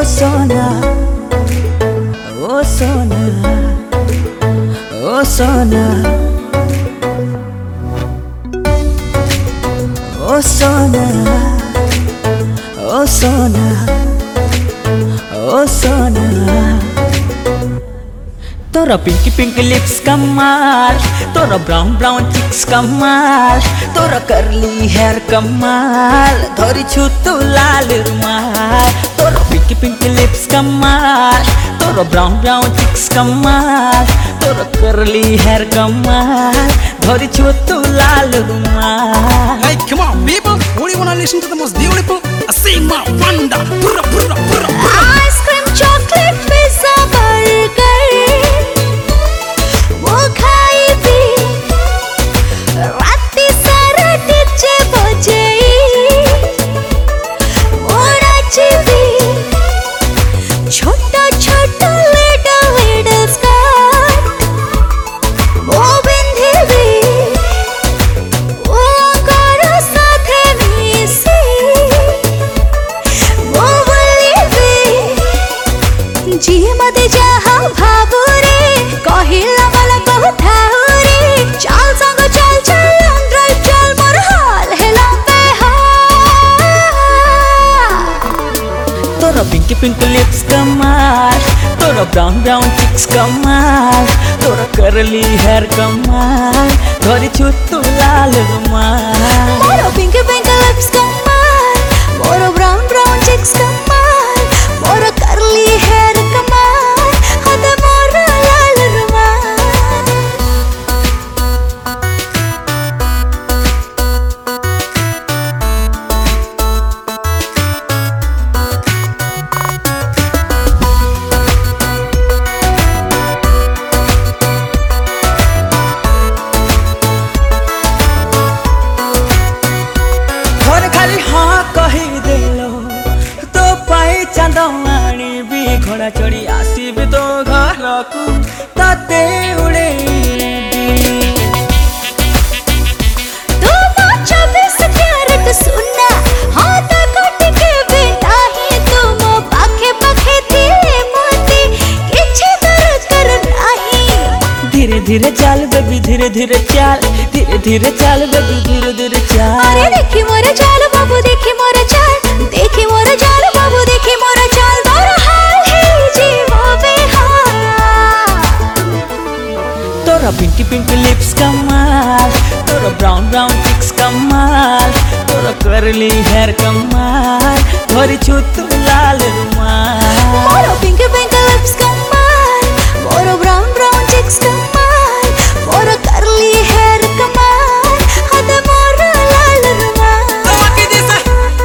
सोना, ओ सोना, ओ सोना, ओ सोना, ओ सोना, ओ सोना। तोरा पिंक पिंक लिप्स कमाल, तोरा ब्राउन ब्राउन चिक्स कमाल, तोरा कर्ली हेयर कमाल, धोरी छु तू लाल रुमाल। तोरा पिंक पिंक लिप्स कमाल, तोरा ब्राउन ब्राउन चिक्स कमाल, तोरा कर्ली हेयर कमाल, धोरी छु तू लाल रुमाल। Hey, come on, people! What do you wanna listen to the most beautiful? I see my wonder. Purra, purra, purra, purra. Ice cream, chocolate, pizza, burger. वो खाई भी राती सारा डीजे बजे, वो नाची भी छोटा छोटा little little skirt, वो बिंदी भी वो करो साथे मिसी, वो बोली भी जी मते जहाँ भाबू रे कहिला वाला बहुत रे, चल संग चल चल लॉन्ग ड्राइव चल मोर हाल हेला बेहाल। तोरा पिंक पिंक लिप्स कमाल, तोरा ब्राउन ब्राउन चिक्स कमाल, तोरा कर्ली हेयर कमाल, धोरी छु तू लाल रुमाल। मोरो पिंक पिंक लिप्स कमाल, मोरो ब्राउन ब्राउन चिक्स कमाल, मोरो कर्ली हेयर कमाल, हद मोरो लाल रुमाल। थोड़े खाली हाँ कही देलो तो पाई चांदमानी भी घोड़ा चढ़ी आसीबी तो घर को ताते उड़े तू तो 26 कैरेट सुना, हाँ तो कट के बेटा ही तू मो पाखे पाखे दिले मोती किछे दर्द कर नहीं। धीरे धीरे चाल बेबी धीरे धीरे चाल, धीरे धीरे चाल बेबी धीरे धीरे चाल। अरे देखी मोरा चाल बाबू देखी मोरा चाल, देखी मोरा चाल बाबू देखी मोरा चाल, तोरा हाल है जीवा बेहाल। तोरा पिंक पिंक लिप्स कमाल, तोरा ब्राउन ब्राउन चिक्स कमाल, तोरा कर्ली हेयर कमाल, धोरी छु तू लाल रुमाल। मोरो पिंक पिंक लिप्स कमाल, मोरो ब्राउन ब्राउन चिक्स कमाल, मोरो कर्ली हेयर कमाल, हद मोरो लाल रुमाल। Tawaki dise,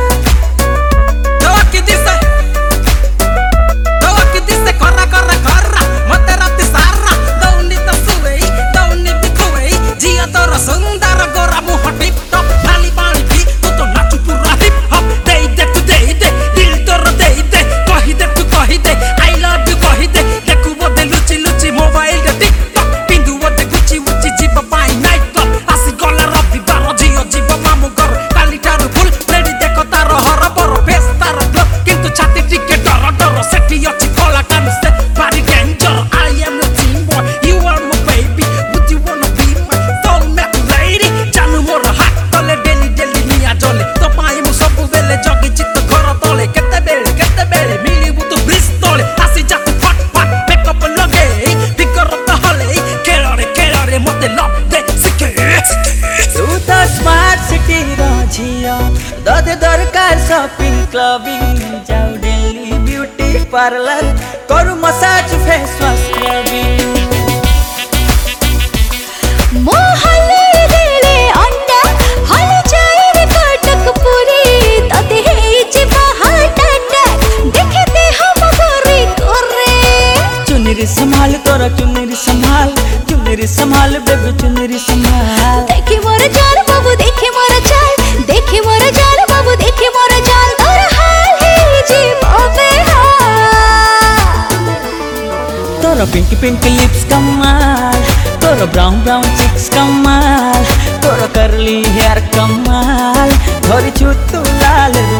corra, corra, corra. Mate rati sarra, dauni ta suwei, dauni bi kuwei. Jia tora sundara gora muha tip top, nali pani pi, tu to nachu pura hip hop. Dei de tu dei de, dil toro dei de, kahi de tu kahi de, I love you kahi de. Dekhu bode luchi luchi mobile de TikTok, pindu bode gucci gucci jiba pai night club. Asi gola ravi baro jio jiba mamu gor, kali taru full ready dekho taro hora boro face taro glow. Kintu chati tike doro doro seti ochi kola kanu se body danger. I am your team boy, you are my baby. Would you wanna be my soulmate lady? Janu mora hat tole daily daily niya jole. To pai mu sobu vele jogi chitto ghara tole. Kete bele mili butu bristole. Asi jatu fat fat make up lage. Bigger up the hole. Kerare mote love de sike. तू तो smart city राजिया, दे दरकार shopping clubbing जाऊ Delhi beauty parlour करू massage face wash scrubbing. मोहल्ले देले अंडा हल जाए रे कटक पूरी, तते हे जीवा हटाटा देखते हम गोरी गोरे। चुनरी संभाल तोरा चुनरी संभाल बेबी चुनरी संभाल। देखी मोरा चाल बाबू देखी मोरा चाल, देखी मोरा चाल बाबू देखी मोरा चाल, तोरा हाल है जीवा बेहाल। तोरा पिंक पिंक लिप्स कमाल, तोरा ब्राउन ब्राउन चिक्स कमाल, तोरा कर्ली हेयर कमाल, धोरी छु तू लाल